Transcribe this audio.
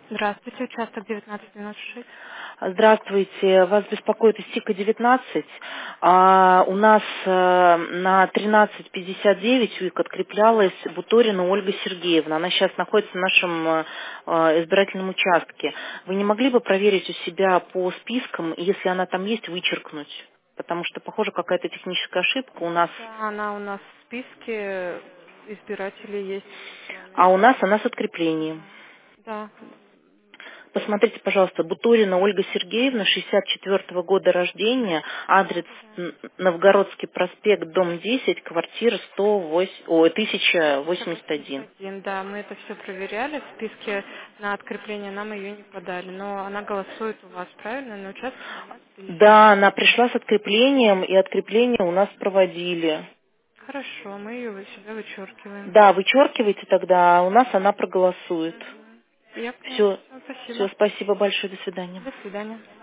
Здравствуйте, участок 1996. Здравствуйте, вас беспокоит из ТИКа 19. У нас на 1359 УИК откреплялась Буторина Ольга Сергеевна. Она сейчас находится в нашем избирательном участке. Вы не могли бы проверить у себя по спискам, и если она там есть, вычеркнуть? Потому что, похоже, какая-то техническая ошибка у нас. Да, она у нас в списке избирателей есть с А вами. у нас она с откреплением. Ага. Да. Посмотрите, пожалуйста, Буторина Ольга Сергеевна, 64-го года рождения, адрес Новгородский проспект, дом 10, квартира 1081. 1081, да, мы это все проверяли. В списке на открепление нам ее не подали. Но она голосует у вас, правильно? На участке 12 000. Да, она пришла с откреплением, и открепление у нас проводили. Хорошо, мы ее у себя вычеркиваем. Да, вычеркивайте тогда, а у нас она проголосует. Мгм. Я поняла. Все, Всё, спасибо. все, спасибо большое, до свидания. До свидания.